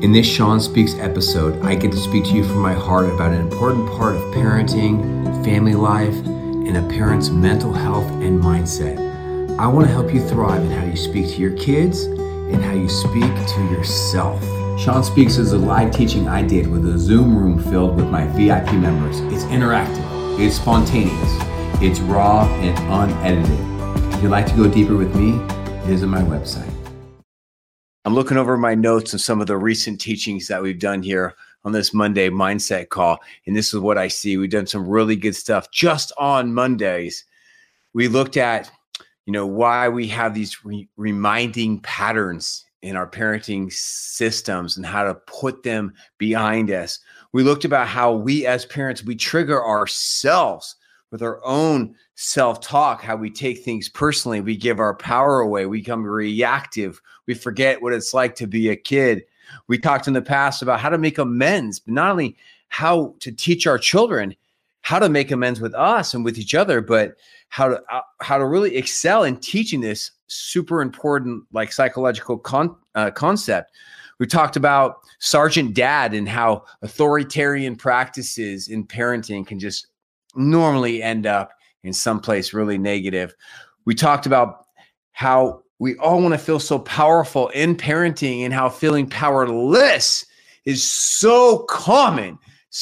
In this Sean Speaks episode, I get to speak to you from my heart about an important part of parenting, family life, and a parent's mental health and mindset. I want to help you thrive in how you speak to your kids and how you speak to yourself. Sean Speaks is a live teaching I did with a Zoom room filled with my VIP members. It's interactive, it's spontaneous, it's raw and unedited. If you'd like to go deeper with me, visit my website. I'm looking over my notes and some of the recent teachings that we've done here on this Monday mindset call. And this is what I see. We've done some really good stuff just on Mondays. We looked at, why we have these reminding patterns in our parenting systems and how to put them behind us. We looked about how we as parents, we trigger ourselves with our own self-talk, how we take things personally, we give our power away, we become reactive, we forget what it's like to be a kid. We talked in the past about how to make amends, but not only how to teach our children how to make amends with us and with each other, but how to really excel in teaching this super important psychological concept. We talked about Sergeant Dad and how authoritarian practices in parenting can just normally end up in someplace really negative. We talked about how we all want to feel so powerful in parenting and how feeling powerless is so common.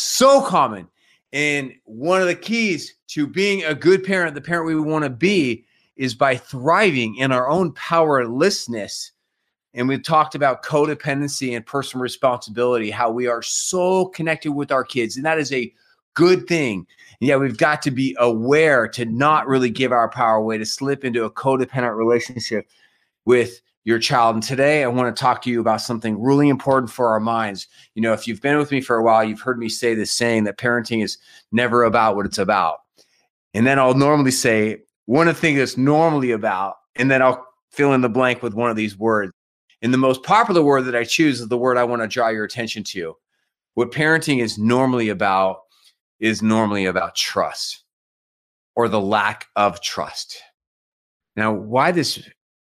And one of the keys to being a good parent, the parent we want to be, is by thriving in our own powerlessness. And we've talked about codependency and personal responsibility, how we are so connected with our kids. And that is a good thing. Yeah, we've got to be aware to not really give our power away, to slip into a codependent relationship with your child. And today I want to talk to you about something really important for our minds. If you've been with me for a while, you've heard me say this saying that parenting is never about what it's about. And then I'll normally say one of the things it's normally about, and then I'll fill in the blank with one of these words. And the most popular word that I choose is the word I want to draw your attention to. What parenting is normally about trust, or the lack of trust. Now, why this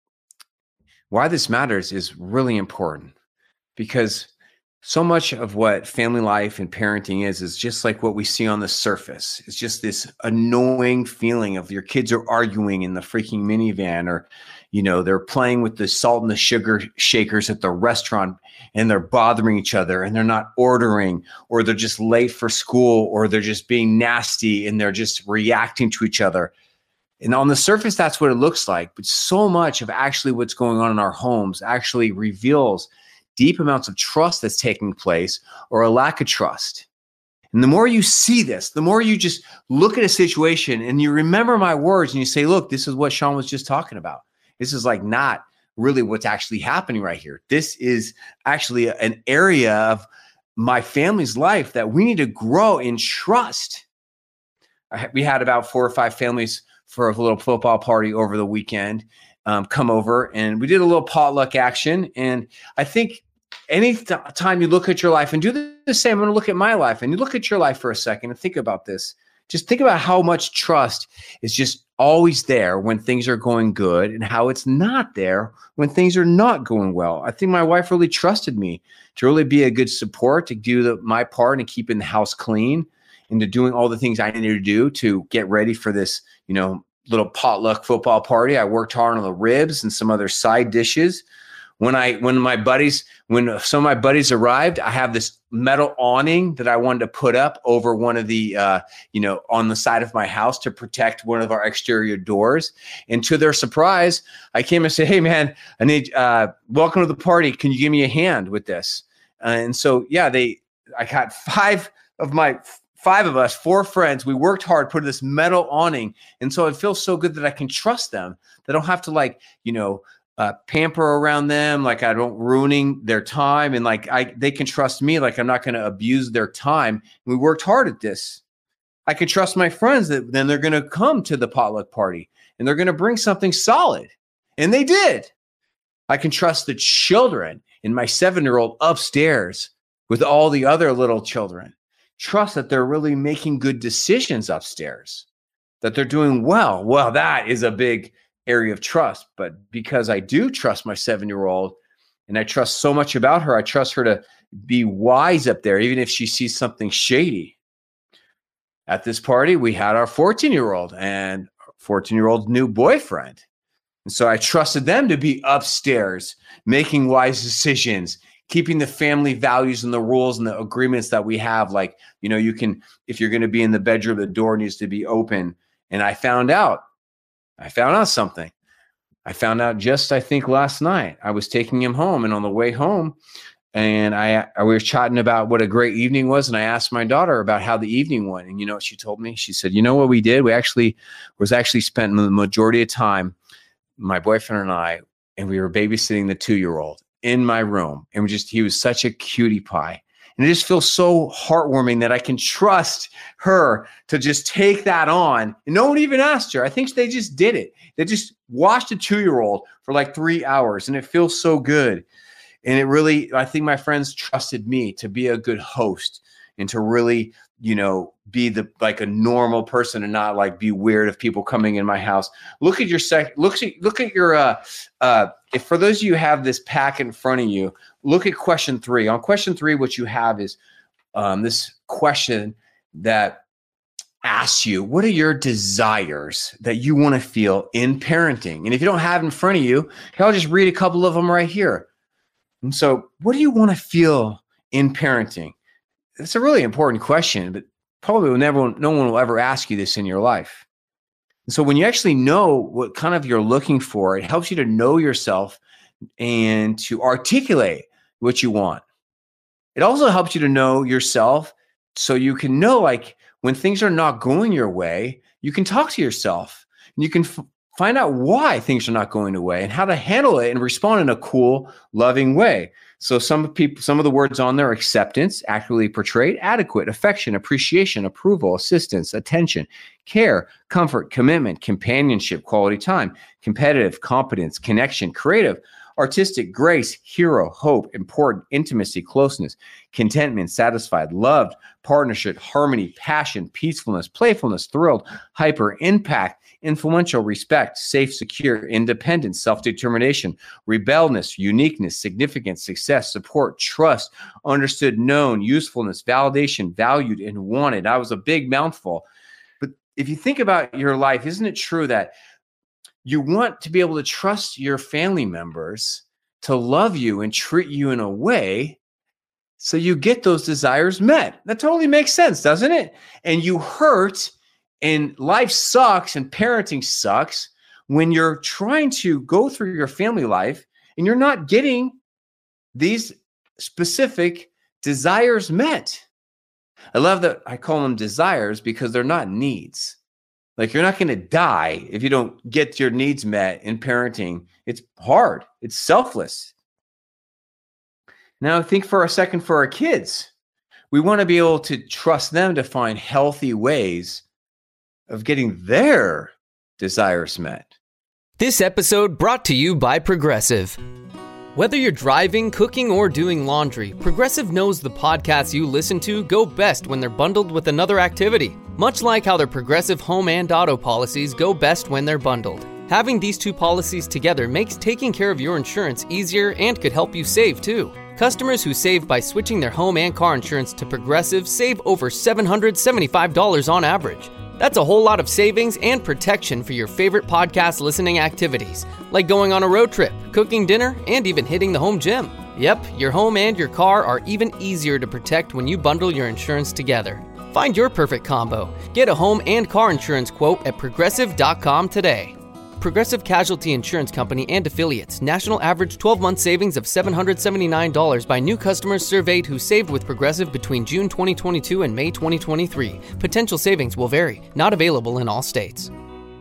matters is really important, because so much of what family life and parenting is just like what we see on the surface. It's just this annoying feeling of your kids are arguing in the freaking minivan, or they're playing with the salt and the sugar shakers at the restaurant and they're bothering each other and they're not ordering, or they're just late for school, or they're just being nasty and they're just reacting to each other. And on the surface, that's what it looks like. But so much of actually what's going on in our homes actually reveals deep amounts of trust that's taking place, or a lack of trust. And the more you see this, the more you just look at a situation and you remember my words and you say, look, this is what Sean was just talking about. This is not really what's actually happening right here. This is actually an area of my family's life that we need to grow in trust. We had about 4 or 5 families for a little football party over the weekend come over, and we did a little potluck action. And I think any time you look at your life and do the same, I'm going to look at my life, and you look at your life for a second and think about this. Just think about how much trust is just always there when things are going good, and how it's not there when things are not going well. I think my wife really trusted me to really be a good support, to do my part in keeping the house clean, and to doing all the things I needed to do to get ready for this, little potluck football party. I worked hard on the ribs and some other side dishes. When some of my buddies arrived, I have this metal awning that I wanted to put up over one of the, on the side of my house to protect one of our exterior doors. And to their surprise, I came and said, hey man, I need, welcome to the party. Can you give me a hand with this? And so, I got 5 of us, 4 friends. We worked hard, put this metal awning. And so it feels so good that I can trust them. They don't have to pamper around them. I don't ruining their time. And they can trust me. I'm not going to abuse their time. We worked hard at this. I can trust my friends that then they're going to come to the potluck party and they're going to bring something solid. And they did. I can trust the children and my 7-year-old upstairs with all the other little children. Trust that they're really making good decisions upstairs, that they're doing well. Well, that is a big area of trust. But because I do trust my 7-year-old And I trust so much about her. I trust her to be wise up there, even if she sees something shady. At this party, we had our 14-year-old and 14-year-old new boyfriend. And so I trusted them to be upstairs, making wise decisions, keeping the family values and the rules and the agreements that we have. Like, you can, if you're going to be in the bedroom, the door needs to be open. And I found out something. I found out just, I think, last night. I was taking him home, and on the way home, and we were chatting about what a great evening was. And I asked my daughter about how the evening went. And you know what she told me? She said, you know what we did? We actually spent the majority of time, my boyfriend and I, and we were babysitting the 2-year-old in my room. And he was such a cutie pie. And it just feels so heartwarming that I can trust her to just take that on. And no one even asked her. I think they just did it. They just watched a 2-year-old for like 3 hours, and it feels so good. And it really, I think my friends trusted me to be a good host and to really, be like a normal person and not like be weird of people coming in my house. Look at your if for those of you who have this pack in front of you, look at question 3. On question 3, what you have is this question that asks you, what are your desires that you want to feel in parenting? And if you don't have it in front of you, I'll just read a couple of them right here. And so what do you want to feel in parenting? It's a really important question, but probably no one will ever ask you this in your life. And so when you actually know what kind of you're looking for, it helps you to know yourself and to articulate what you want. It also helps you to know yourself so you can know, like, when things are not going your way, you can talk to yourself and you can find out why things are not going your way and how to handle it and respond in a cool, loving way. So some of the words on there: acceptance, accurately portrayed; adequate, affection, appreciation, approval, assistance, attention, care, comfort, commitment, companionship, quality time; competitive, competence, connection, creative, artistic, grace, hero, hope, important, intimacy, closeness, contentment, satisfied, loved, partnership, harmony, passion, peacefulness, playfulness, thrilled, hyper, impact, influential, respect, safe, secure, independent, self-determination, rebellious, uniqueness, significance, success, support, trust, understood, known, usefulness, validation, valued, and wanted. That was a big mouthful. But if you think about your life, isn't it true that you want to be able to trust your family members to love you and treat you in a way so you get those desires met? That totally makes sense, doesn't it? And you hurt, and life sucks, and parenting sucks when you're trying to go through your family life and you're not getting these specific desires met. I love that I call them desires because they're not needs. Like, you're not going to die if you don't get your needs met in parenting. It's hard. It's selfless. Now, think for a second for our kids. We want to be able to trust them to find healthy ways of getting their desires met. This episode brought to you by Progressive. Whether you're driving, cooking, or doing laundry, Progressive knows the podcasts you listen to go best when they're bundled with another activity. Much like how their Progressive home and auto policies go best when they're bundled. Having these two policies together makes taking care of your insurance easier and could help you save too. Customers who save by switching their home and car insurance to Progressive save over $775 on average. That's a whole lot of savings and protection for your favorite podcast listening activities, like going on a road trip, cooking dinner, and even hitting the home gym. Yep, your home and your car are even easier to protect when you bundle your insurance together. Find your perfect combo. Get a home and car insurance quote at Progressive.com today. Progressive Casualty Insurance Company and Affiliates. National average 12-month savings of $779 by new customers surveyed who saved with Progressive between June 2022 and May 2023. Potential savings will vary. Not available in all states.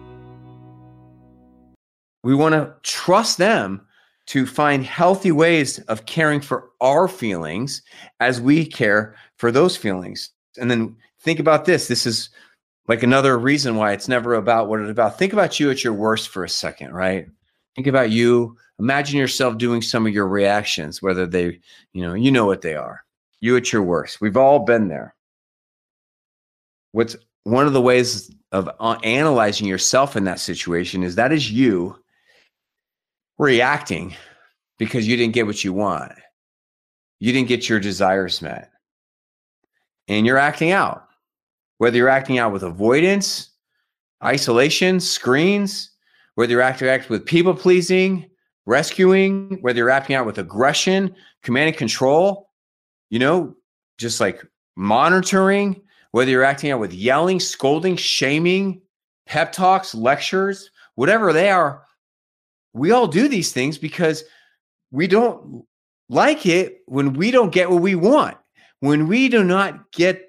We want to trust them to find healthy ways of caring for our feelings as we care for those feelings. And then think about this. This is like another reason why it's never about what it's about. Think about you at your worst for a second, right? Think about you. Imagine yourself doing some of your reactions, whether they, you know what they are. You at your worst. We've all been there. What's one of the ways of analyzing yourself in that situation is you reacting because you didn't get what you want. You didn't get your desires met. And you're acting out. Whether you're acting out with avoidance, isolation, screens, whether you're acting out with people pleasing, rescuing, whether you're acting out with aggression, command and control, just like monitoring, whether you're acting out with yelling, scolding, shaming, pep talks, lectures, whatever they are, we all do these things because we don't like it when we don't get what we want, when we do not get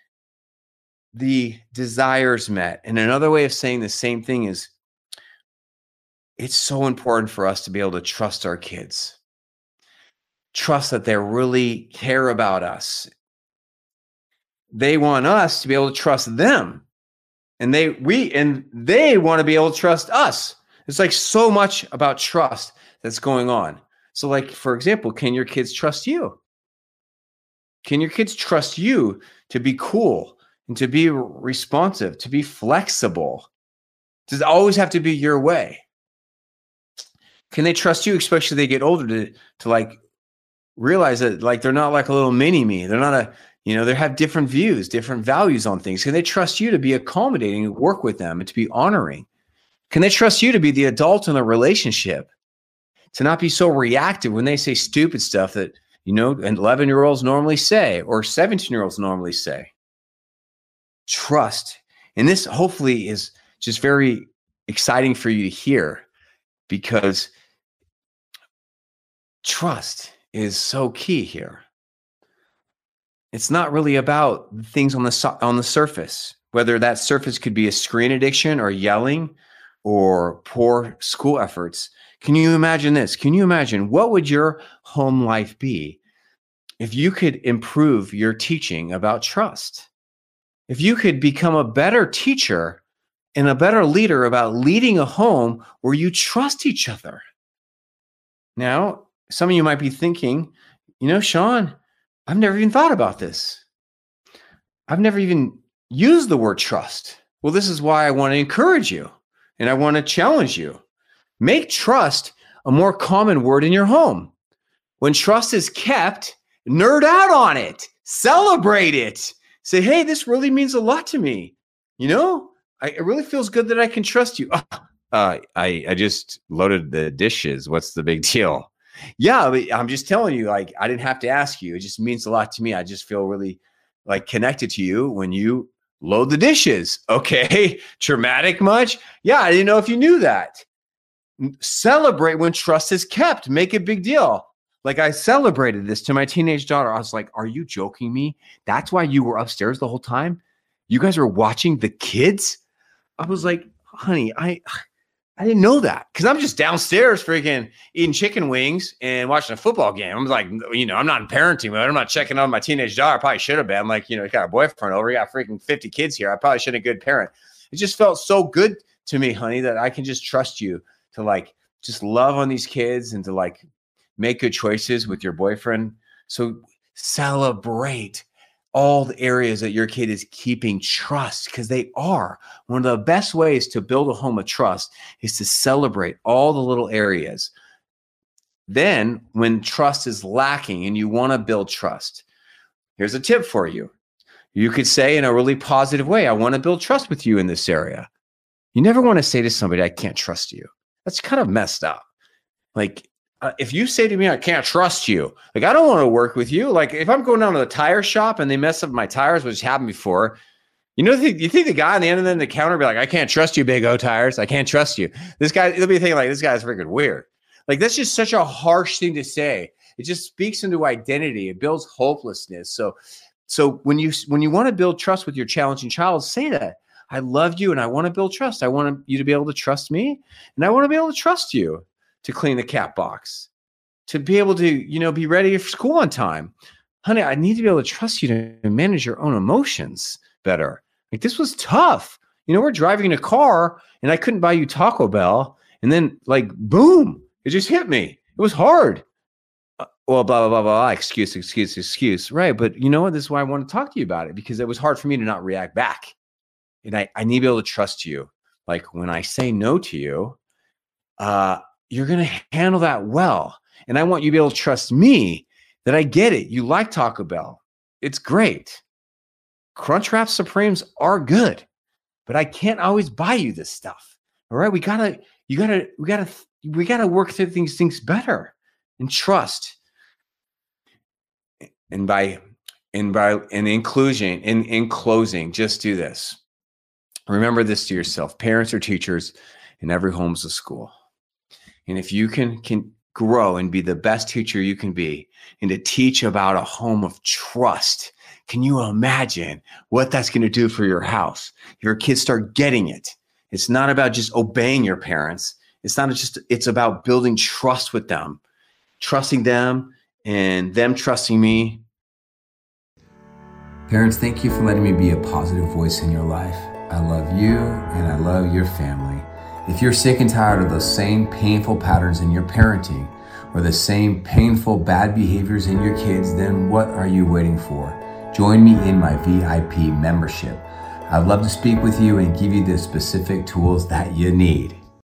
the desires met. And another way of saying the same thing is it's so important for us to be able to trust our kids, trust that they really care about us. They want us to be able to trust them, and they want to be able to trust us. It's like so much about trust that's going on. So like, for example, can your kids trust you? Can your kids trust you to be cool and to be responsive, to be flexible? Does it always have to be your way? Can they trust you, especially as they get older, to like realize that like they're not like a little mini me. They're not they have different views, different values on things. Can they trust you to be accommodating and work with them and to be honoring? Can they trust you to be the adult in the relationship, to not be so reactive when they say stupid stuff that, 11-year-olds normally say or 17-year-olds normally say? Trust. And this hopefully is just very exciting for you to hear, because trust is so key here. It's not really about things on the surface, whether that surface could be a screen addiction or yelling or poor school efforts. Can you imagine this? Can you imagine what would your home life be if you could improve your teaching about trust? If you could become a better teacher and a better leader about leading a home where you trust each other. Now, some of you might be thinking, Sean, I've never even thought about this. I've never even used the word trust. Well, this is why I want to encourage you and I want to challenge you. Make trust a more common word in your home. When trust is kept, nerd out on it, celebrate it. Say, hey, this really means a lot to me. It really feels good that I can trust you. I just loaded the dishes. What's the big deal? Yeah, but I'm just telling you, like, I didn't have to ask you. It just means a lot to me. I just feel really like connected to you when you load the dishes. Okay. Traumatic much? Yeah. I didn't know if you knew that. Celebrate when trust is kept. Make a big deal. Like I celebrated this to my teenage daughter. I was like, are you joking me? That's why you were upstairs the whole time? You guys were watching the kids? I was like, honey, I didn't know that, because I'm just downstairs freaking eating chicken wings and watching a football game. I'm like, I'm not in parenting mode. I'm not checking on my teenage daughter. I probably should have been. I'm like, got a boyfriend over. You got freaking 50 kids here. I probably should have been a good parent. It just felt so good to me, honey, that I can just trust you to like just love on these kids and to like make good choices with your boyfriend. So celebrate all the areas that your kid is keeping trust, because they are. One of the best ways to build a home of trust is to celebrate all the little areas. Then when trust is lacking and you want to build trust, here's a tip for you. You could say in a really positive way, I want to build trust with you in this area. You never want to say to somebody, I can't trust you. That's kind of messed up. Like, if you say to me, I can't trust you, like, I don't want to work with you. Like, if I'm going down to the tire shop and they mess up my tires, which happened before, you think the guy on the end of the counter will be like, I can't trust you, Big O Tires. I can't trust you. This guy, he'll be thinking like, this guy's freaking weird. Like, that's just such a harsh thing to say. It just speaks into identity. It builds hopelessness. So when you want to build trust with your challenging child, say that. I love you and I want to build trust. I want you to be able to trust me, and I want to be able to trust you to clean the cat box, to be able to, be ready for school on time. Honey, I need to be able to trust you to manage your own emotions better. Like, this was tough. We're driving a car and I couldn't buy you Taco Bell. And then like, boom, it just hit me. It was hard. Well, blah, blah, blah, blah, excuse. Right. But you know what? This is why I want to talk to you about it, because it was hard for me to not react back. And I need to be able to trust you. Like, when I say no to you, you're going to handle that well. And I want you to be able to trust me that I get it. You like Taco Bell. It's great. Crunchwrap Supremes are good, but I can't always buy you this stuff. All right. We gotta work through these things better and trust. And in closing, just do this. Remember this to yourself. Parents are teachers and every home's a school. And if you can grow and be the best teacher you can be and to teach about a home of trust, can you imagine what that's going to do for your house? Your kids start getting it. It's not about just obeying your parents. It's about building trust with them, trusting them and them trusting me. Parents, thank you for letting me be a positive voice in your life. I love you and I love your family. If you're sick and tired of those same painful patterns in your parenting or the same painful bad behaviors in your kids, then what are you waiting for? Join me in my VIP membership. I'd love to speak with you and give you the specific tools that you need.